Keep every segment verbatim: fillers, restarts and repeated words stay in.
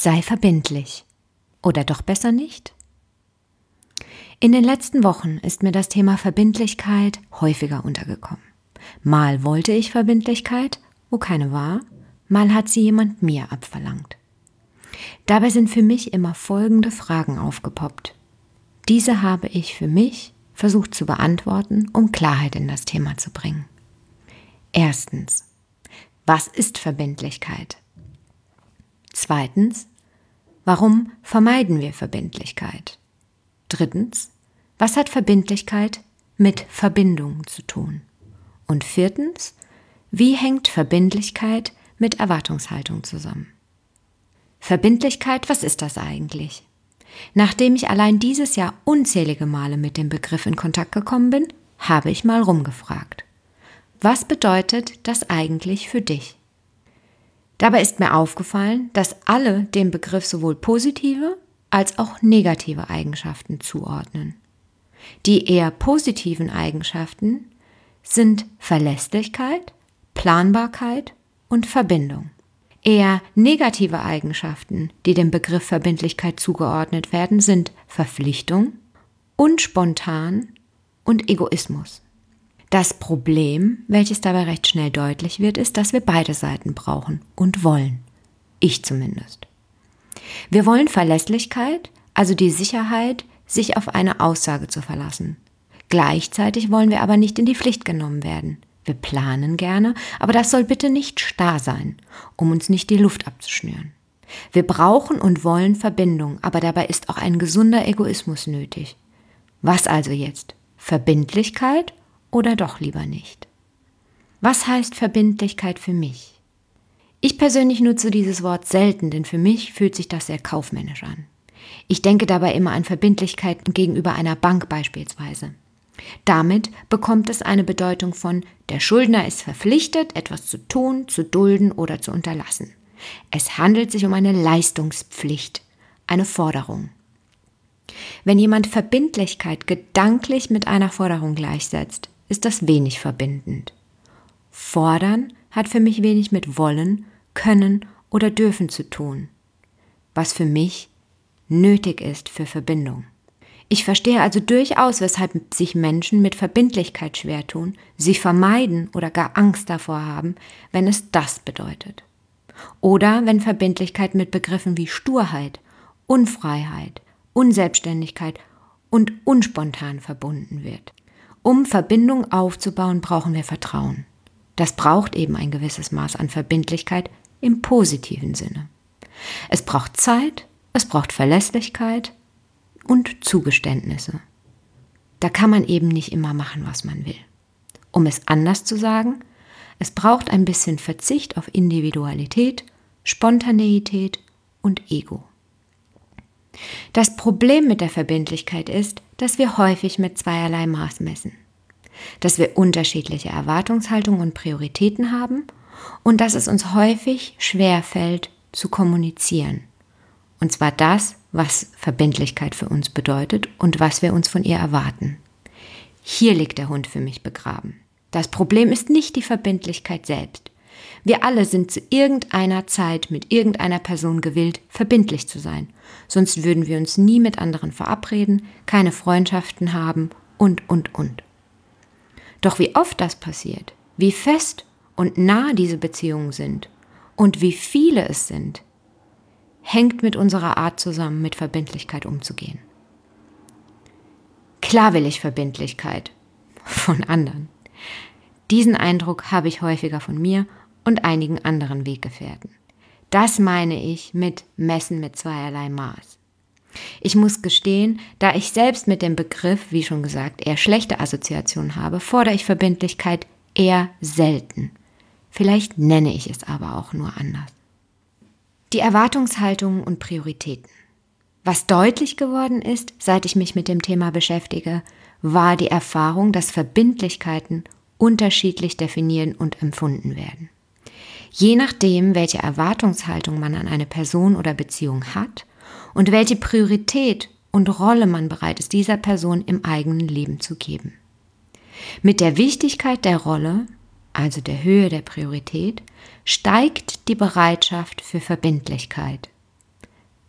Sei verbindlich. Oder doch besser nicht? In den letzten Wochen ist mir das Thema Verbindlichkeit häufiger untergekommen. Mal wollte ich Verbindlichkeit, wo keine war, mal hat sie jemand mir abverlangt. Dabei sind für mich immer folgende Fragen aufgepoppt. Diese habe ich für mich versucht zu beantworten, um Klarheit in das Thema zu bringen. Erstens, was ist Verbindlichkeit? Zweitens, warum vermeiden wir Verbindlichkeit? Drittens, was hat Verbindlichkeit mit Verbindung zu tun? Und viertens, wie hängt Verbindlichkeit mit Erwartungshaltung zusammen? Verbindlichkeit, was ist das eigentlich? Nachdem ich allein dieses Jahr unzählige Male mit dem Begriff in Kontakt gekommen bin, habe ich mal rumgefragt. Was bedeutet das eigentlich für dich? Dabei ist mir aufgefallen, dass alle dem Begriff sowohl positive als auch negative Eigenschaften zuordnen. Die eher positiven Eigenschaften sind Verlässlichkeit, Planbarkeit und Verbindung. Eher negative Eigenschaften, die dem Begriff Verbindlichkeit zugeordnet werden, sind Verpflichtung, unspontan und Egoismus. Das Problem, welches dabei recht schnell deutlich wird, ist, dass wir beide Seiten brauchen und wollen. Ich zumindest. Wir wollen Verlässlichkeit, also die Sicherheit, sich auf eine Aussage zu verlassen. Gleichzeitig wollen wir aber nicht in die Pflicht genommen werden. Wir planen gerne, aber das soll bitte nicht starr sein, um uns nicht die Luft abzuschnüren. Wir brauchen und wollen Verbindung, aber dabei ist auch ein gesunder Egoismus nötig. Was also jetzt? Verbindlichkeit oder doch lieber nicht? Was heißt Verbindlichkeit für mich? Ich persönlich nutze dieses Wort selten, denn für mich fühlt sich das sehr kaufmännisch an. Ich denke dabei immer an Verbindlichkeit gegenüber einer Bank beispielsweise. Damit bekommt es eine Bedeutung von, der Schuldner ist verpflichtet, etwas zu tun, zu dulden oder zu unterlassen. Es handelt sich um eine Leistungspflicht, eine Forderung. Wenn jemand Verbindlichkeit gedanklich mit einer Forderung gleichsetzt, ist das wenig verbindend. Fordern hat für mich wenig mit wollen, können oder dürfen zu tun, was für mich nötig ist für Verbindung. Ich verstehe also durchaus, weshalb sich Menschen mit Verbindlichkeit schwer tun, sie vermeiden oder gar Angst davor haben, wenn es das bedeutet. Oder wenn Verbindlichkeit mit Begriffen wie Sturheit, Unfreiheit, Unselbstständigkeit und unspontan verbunden wird. Um Verbindung aufzubauen, brauchen wir Vertrauen. Das braucht eben ein gewisses Maß an Verbindlichkeit im positiven Sinne. Es braucht Zeit, es braucht Verlässlichkeit und Zugeständnisse. Da kann man eben nicht immer machen, was man will. Um es anders zu sagen, es braucht ein bisschen Verzicht auf Individualität, Spontaneität und Ego. Das Problem mit der Verbindlichkeit ist, dass wir häufig mit zweierlei Maß messen. Dass wir unterschiedliche Erwartungshaltungen und Prioritäten haben und dass es uns häufig schwerfällt, zu kommunizieren. Und zwar das, was Verbindlichkeit für uns bedeutet und was wir uns von ihr erwarten. Hier liegt der Hund für mich begraben. Das Problem ist nicht die Verbindlichkeit selbst. Wir alle sind zu irgendeiner Zeit mit irgendeiner Person gewillt, verbindlich zu sein. Sonst würden wir uns nie mit anderen verabreden, keine Freundschaften haben und, und, und. Doch wie oft das passiert, wie fest und nah diese Beziehungen sind und wie viele es sind, hängt mit unserer Art zusammen, mit Verbindlichkeit umzugehen. Klar will ich Verbindlichkeit von anderen. Diesen Eindruck habe ich häufiger von mir und einigen anderen Weggefährten. Das meine ich mit Messen mit zweierlei Maß. Ich muss gestehen, da ich selbst mit dem Begriff, wie schon gesagt, eher schlechte Assoziationen habe, fordere ich Verbindlichkeit eher selten. Vielleicht nenne ich es aber auch nur anders. Die Erwartungshaltungen und Prioritäten. Was deutlich geworden ist, seit ich mich mit dem Thema beschäftige, war die Erfahrung, dass Verbindlichkeiten unterschiedlich definiert und empfunden werden. Je nachdem, welche Erwartungshaltung man an eine Person oder Beziehung hat und welche Priorität und Rolle man bereit ist, dieser Person im eigenen Leben zu geben. Mit der Wichtigkeit der Rolle, also der Höhe der Priorität, steigt die Bereitschaft für Verbindlichkeit.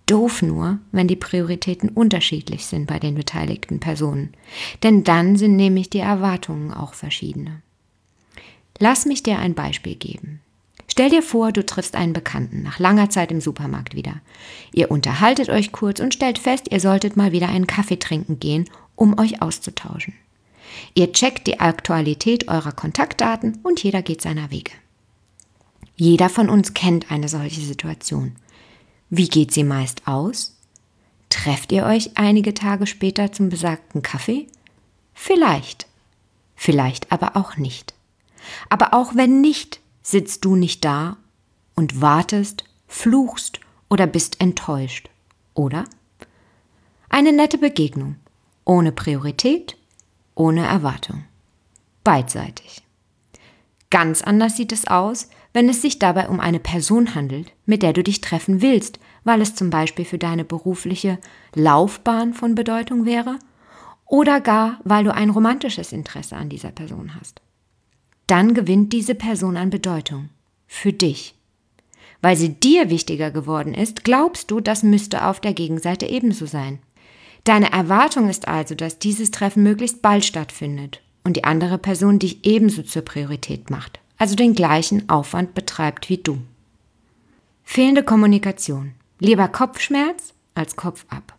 Doof nur, wenn die Prioritäten unterschiedlich sind bei den beteiligten Personen, denn dann sind nämlich die Erwartungen auch verschiedene. Lass mich dir ein Beispiel geben. Stell dir vor, du triffst einen Bekannten nach langer Zeit im Supermarkt wieder. Ihr unterhaltet euch kurz und stellt fest, ihr solltet mal wieder einen Kaffee trinken gehen, um euch auszutauschen. Ihr checkt die Aktualität eurer Kontaktdaten und jeder geht seiner Wege. Jeder von uns kennt eine solche Situation. Wie geht sie meist aus? Trefft ihr euch einige Tage später zum besagten Kaffee? Vielleicht. Vielleicht aber auch nicht. Aber auch wenn nicht, sitzt du nicht da und wartest, fluchst oder bist enttäuscht, oder? Eine nette Begegnung, ohne Priorität, ohne Erwartung. Beidseitig. Ganz anders sieht es aus, wenn es sich dabei um eine Person handelt, mit der du dich treffen willst, weil es zum Beispiel für deine berufliche Laufbahn von Bedeutung wäre oder gar, weil du ein romantisches Interesse an dieser Person hast. Dann gewinnt diese Person an Bedeutung. Für dich. Weil sie dir wichtiger geworden ist, glaubst du, das müsste auf der Gegenseite ebenso sein. Deine Erwartung ist also, dass dieses Treffen möglichst bald stattfindet und die andere Person dich ebenso zur Priorität macht, also den gleichen Aufwand betreibt wie du. Fehlende Kommunikation. Lieber Kopfschmerz als Kopf ab.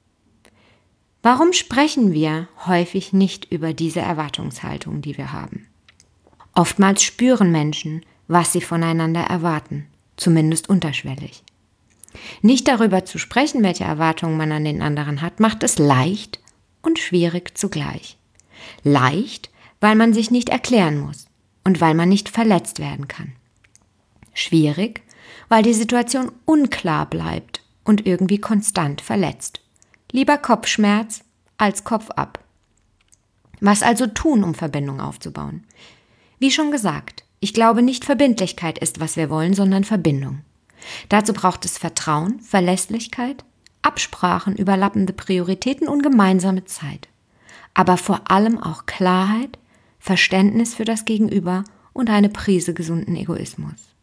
Warum sprechen wir häufig nicht über diese Erwartungshaltung, die wir haben? Oftmals spüren Menschen, was sie voneinander erwarten, zumindest unterschwellig. Nicht darüber zu sprechen, welche Erwartungen man an den anderen hat, macht es leicht und schwierig zugleich. Leicht, weil man sich nicht erklären muss und weil man nicht verletzt werden kann. Schwierig, weil die Situation unklar bleibt und irgendwie konstant verletzt. Lieber Kopfschmerz als Kopf ab. Was also tun, um Verbindung aufzubauen? Wie schon gesagt, ich glaube nicht Verbindlichkeit ist, was wir wollen, sondern Verbindung. Dazu braucht es Vertrauen, Verlässlichkeit, Absprachen, überlappende Prioritäten und gemeinsame Zeit. Aber vor allem auch Klarheit, Verständnis für das Gegenüber und eine Prise gesunden Egoismus.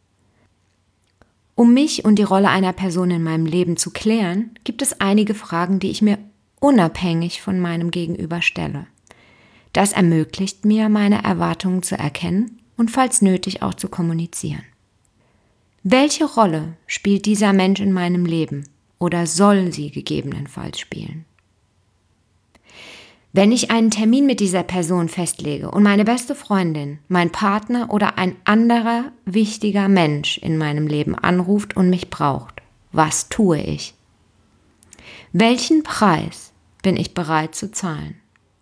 Um mich und die Rolle einer Person in meinem Leben zu klären, gibt es einige Fragen, die ich mir unabhängig von meinem Gegenüber stelle. Das ermöglicht mir, meine Erwartungen zu erkennen und falls nötig auch zu kommunizieren. Welche Rolle spielt dieser Mensch in meinem Leben oder soll sie gegebenenfalls spielen? Wenn ich einen Termin mit dieser Person festlege und meine beste Freundin, mein Partner oder ein anderer wichtiger Mensch in meinem Leben anruft und mich braucht, was tue ich? Welchen Preis bin ich bereit zu zahlen?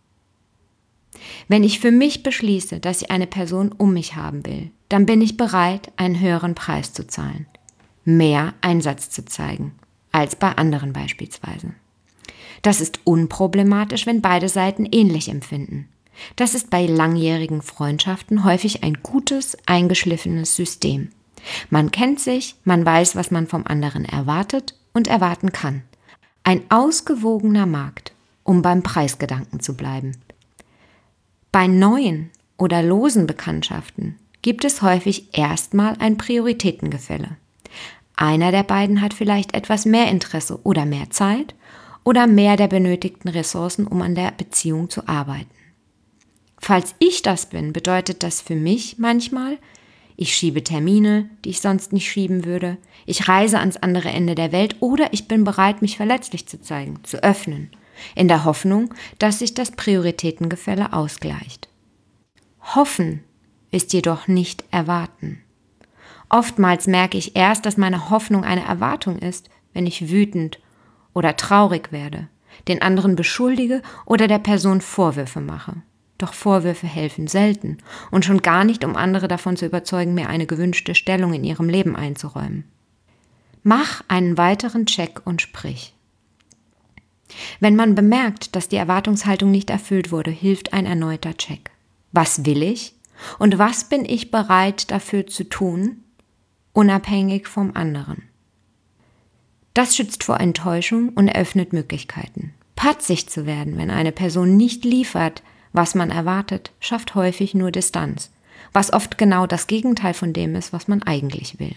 Wenn ich für mich beschließe, dass ich eine Person um mich haben will, dann bin ich bereit, einen höheren Preis zu zahlen, mehr Einsatz zu zeigen, als bei anderen beispielsweise. Das ist unproblematisch, wenn beide Seiten ähnlich empfinden. Das ist bei langjährigen Freundschaften häufig ein gutes, eingeschliffenes System. Man kennt sich, man weiß, was man vom anderen erwartet und erwarten kann. Ein ausgewogener Markt, um beim Preisgedanken zu bleiben. Bei neuen oder losen Bekanntschaften gibt es häufig erstmal ein Prioritätengefälle. Einer der beiden hat vielleicht etwas mehr Interesse oder mehr Zeit oder mehr der benötigten Ressourcen, um an der Beziehung zu arbeiten. Falls ich das bin, bedeutet das für mich manchmal, ich schiebe Termine, die ich sonst nicht schieben würde, ich reise ans andere Ende der Welt oder ich bin bereit, mich verletzlich zu zeigen, zu öffnen, in der Hoffnung, dass sich das Prioritätengefälle ausgleicht. Hoffen ist jedoch nicht erwarten. Oftmals merke ich erst, dass meine Hoffnung eine Erwartung ist, wenn ich wütend oder traurig werde, den anderen beschuldige oder der Person Vorwürfe mache. Doch Vorwürfe helfen selten und schon gar nicht, um andere davon zu überzeugen, mir eine gewünschte Stellung in ihrem Leben einzuräumen. Mach einen weiteren Check und sprich. Wenn man bemerkt, dass die Erwartungshaltung nicht erfüllt wurde, hilft ein erneuter Check. Was will ich und was bin ich bereit dafür zu tun, unabhängig vom anderen? Das schützt vor Enttäuschung und eröffnet Möglichkeiten. Patzig zu werden, wenn eine Person nicht liefert, was man erwartet, schafft häufig nur Distanz, was oft genau das Gegenteil von dem ist, was man eigentlich will.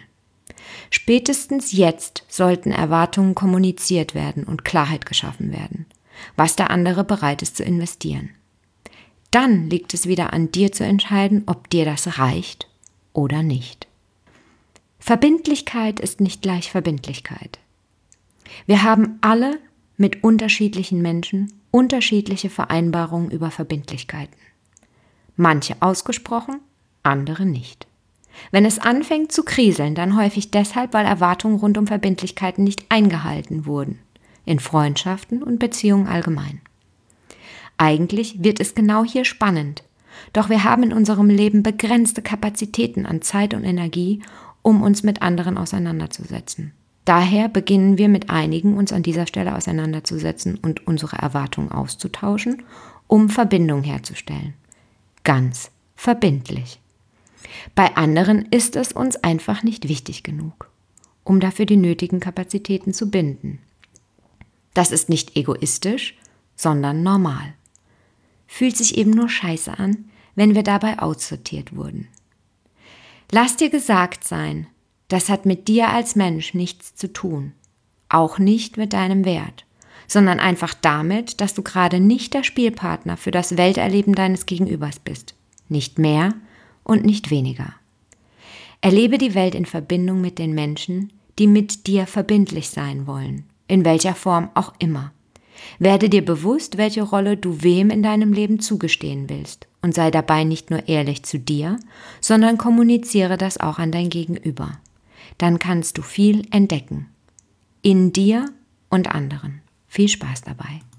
Spätestens jetzt sollten Erwartungen kommuniziert werden und Klarheit geschaffen werden, was der andere bereit ist zu investieren. Dann liegt es wieder an dir zu entscheiden, ob dir das reicht oder nicht. Verbindlichkeit ist nicht gleich Verbindlichkeit. Wir haben alle mit unterschiedlichen Menschen unterschiedliche Vereinbarungen über Verbindlichkeiten. Manche ausgesprochen, andere nicht. Wenn es anfängt zu kriseln, dann häufig deshalb, weil Erwartungen rund um Verbindlichkeiten nicht eingehalten wurden, in Freundschaften und Beziehungen allgemein. Eigentlich wird es genau hier spannend, doch wir haben in unserem Leben begrenzte Kapazitäten an Zeit und Energie, um uns mit anderen auseinanderzusetzen. Daher beginnen wir mit einigen, uns an dieser Stelle auseinanderzusetzen und unsere Erwartungen auszutauschen, um Verbindung herzustellen. Ganz verbindlich. Bei anderen ist es uns einfach nicht wichtig genug, um dafür die nötigen Kapazitäten zu binden. Das ist nicht egoistisch, sondern normal. Fühlt sich eben nur scheiße an, wenn wir dabei aussortiert wurden. Lass dir gesagt sein, das hat mit dir als Mensch nichts zu tun, auch nicht mit deinem Wert, sondern einfach damit, dass du gerade nicht der Spielpartner für das Welterleben deines Gegenübers bist, nicht mehr und nicht weniger. Erlebe die Welt in Verbindung mit den Menschen, die mit dir verbindlich sein wollen, in welcher Form auch immer. Werde dir bewusst, welche Rolle du wem in deinem Leben zugestehen willst und sei dabei nicht nur ehrlich zu dir, sondern kommuniziere das auch an dein Gegenüber. Dann kannst du viel entdecken. In dir und anderen. Viel Spaß dabei.